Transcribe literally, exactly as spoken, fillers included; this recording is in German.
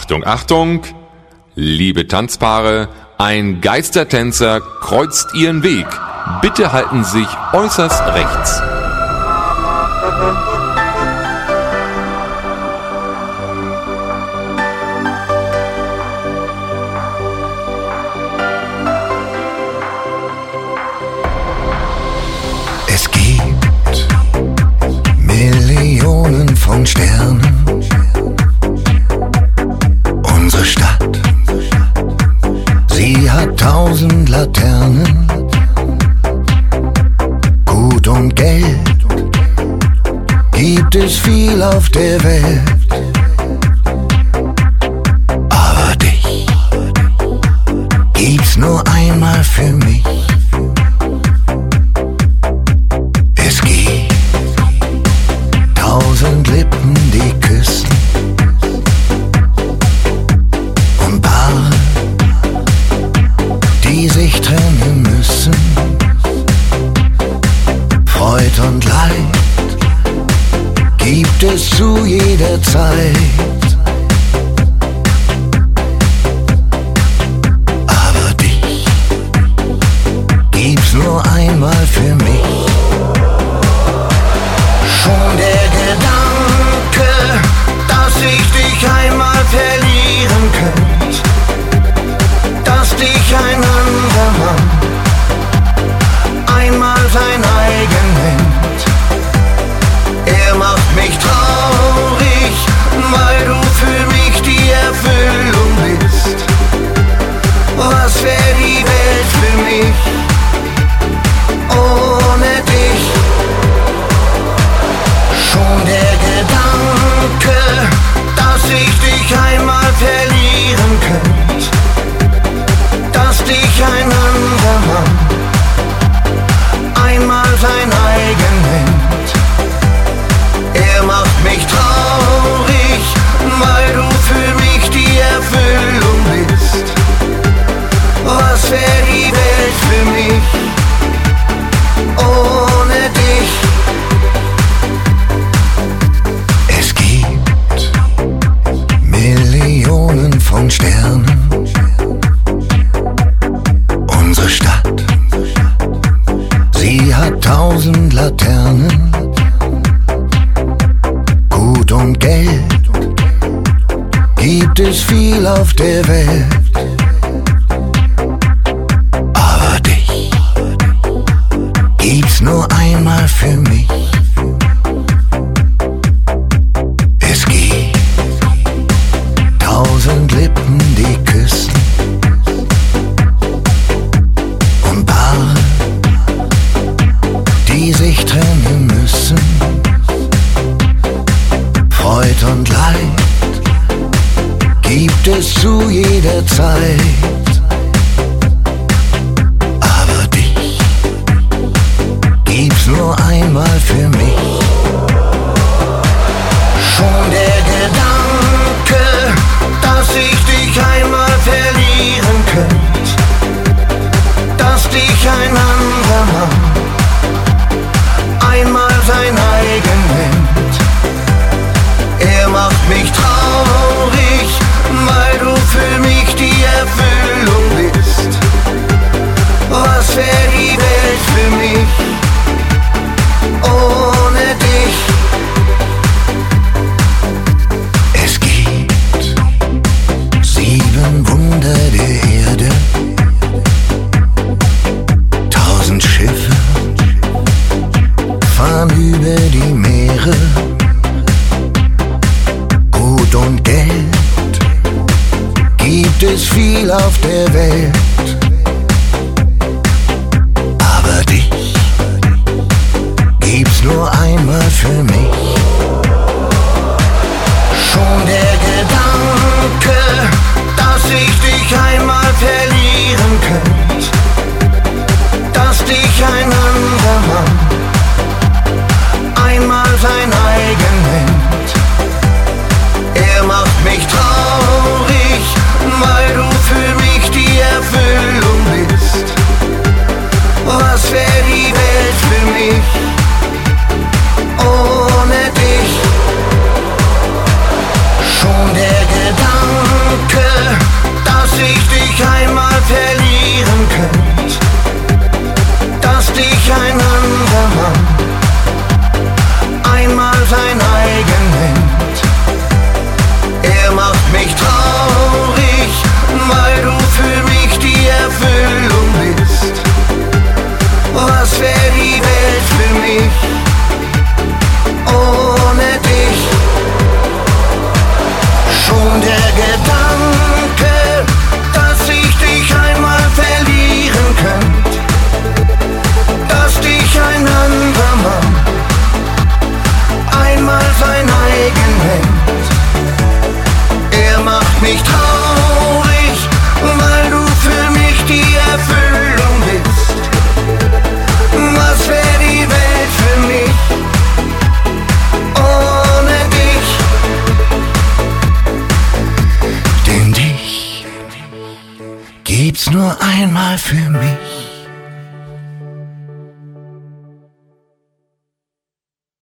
Achtung, Achtung, liebe Tanzpaare, ein Geistertänzer kreuzt ihren Weg. Bitte halten Sie sich äußerst rechts. Es gibt Millionen von Sternen. Unsere Stadt, sie hat tausend Laternen. Gut und Geld gibt es viel auf der Welt. Aber dich gibt's nur einmal für mich. Es gibt tausend Lippen, die küssen. Und Paare, die sich trennen müssen. Freud und Leid gibt es zu jeder Zeit. Aber dich gibt's nur einmal für mich. Schon der Gedanke, dass ich dich einmal verlieren könnte, dass dich ein anderer Mann einmal sein eigen nennt. Er macht mich traurig, weil du für mich die Erfüllung bist. Was wär die Welt für mich ohne dich? Schon der Gedanke, dass ich dich einmal verlieren könnte, dass dich ein anderer Mann einmal sein eigen nennt. Er macht mich traurig, weil du für mich die Erfüllung bist. Was wär die Welt für mich ohne dich? Es gibt Millionen von Sternen. Unsere Stadt, sie hat tausend Laternen. Gut und Geld gibt es viel auf der Welt. Aber dich gibt's nur einmal für mich. Es gibt tausend Lippen, die küssen. Und Paare, die sich trennen müssen. Freud und Leid gibt es zu jeder Zeit. Aber dich gibt's nur einmal für mich. Schon der Gedanke, dass ich dich einmal verlieren könnte, dass dich ein anderer Mann einmal sein eigen nennt. Er macht mich traurig, weil du für mich die Erfüllung bist. Was wär die Welt für mich ohne dich? Es gibt sieben Wunder der Erde, tausend Schiffe fahren über die Meere. Gut und Geld gibt es viel auf der Welt. Aber dich gibt's nur einmal für mich. Schon der Gedanke, dass ich dich einmal verlieren könnte, dass dich ein anderer Mann einmal sein eigen nennt. Er macht mich traurig, weil du für mich die Erfüllung gib's nur einmal für mich.